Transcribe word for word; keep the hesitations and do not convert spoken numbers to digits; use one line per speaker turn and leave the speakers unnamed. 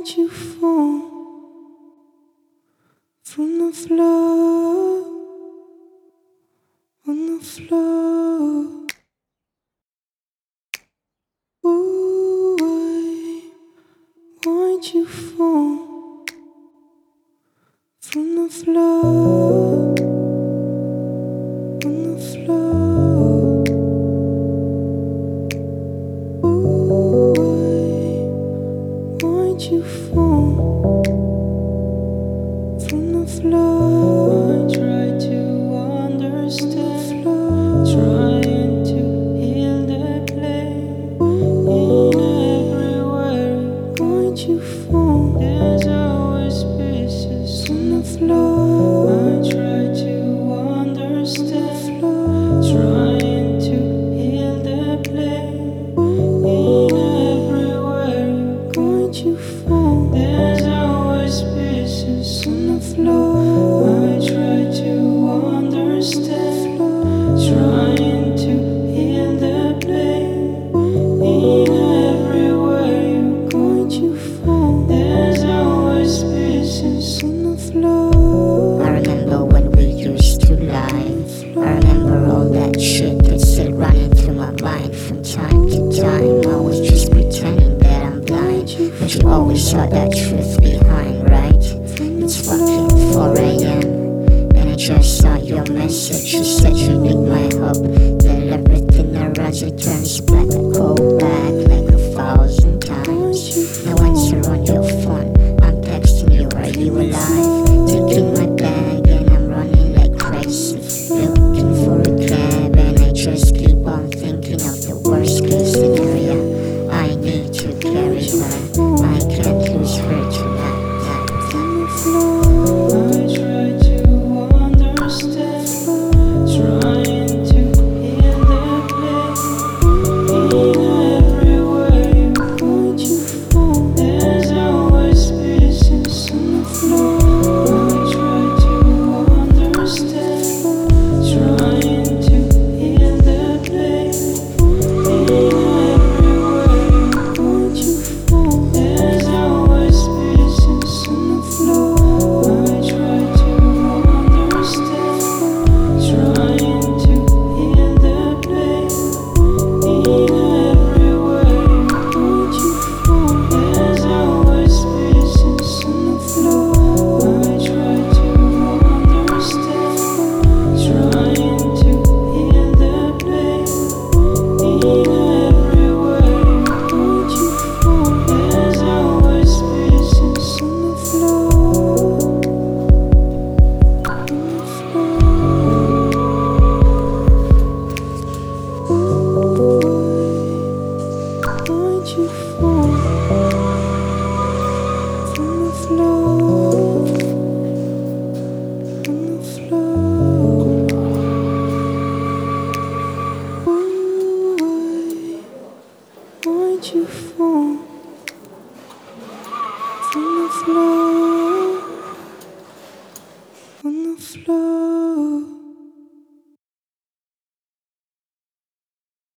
Why'd you fall from the floor, on the floor? Ooh, why, why'd you fall from the floor, on the floor? Ooh, why, why'd you fall from the floor? I try to understand, trying to heal the pain. In everywhere, why'd you fall? There's always pieces on the floor. I try to understand, trying to heal the pain. In everywhere, why'd you fall? There's always pieces on the floor. I try to understand, trying to heal the pain. In everywhere, why'd you fall? There's always pieces on the floor.
I remember when we used to lie. I remember all that shit that's still running through my mind from time to time. I was just pretending that I'm blind, but you always saw that truth behind, right? It's fucking four a m and I just saw your message. You said you need my hope, that everything around you turns black like coal.